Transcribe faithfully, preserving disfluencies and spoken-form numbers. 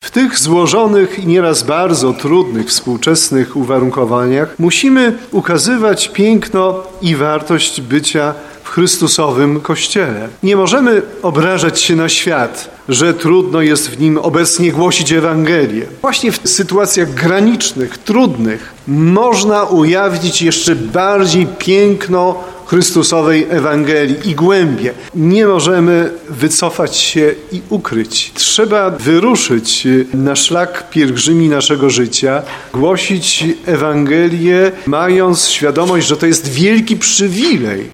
W tych złożonych i nieraz bardzo trudnych współczesnych uwarunkowaniach musimy ukazywać piękno i wartość bycia w Chrystusowym Kościele. Nie możemy obrażać się na świat, że trudno jest w nim obecnie głosić Ewangelię. Właśnie w sytuacjach granicznych, trudnych, można ujawnić jeszcze bardziej piękno Chrystusowej Ewangelii i głębie. Nie możemy wycofać się i ukryć. Trzeba wyruszyć na szlak pielgrzymi naszego życia, głosić Ewangelię, mając świadomość, że to jest wielki przywilej.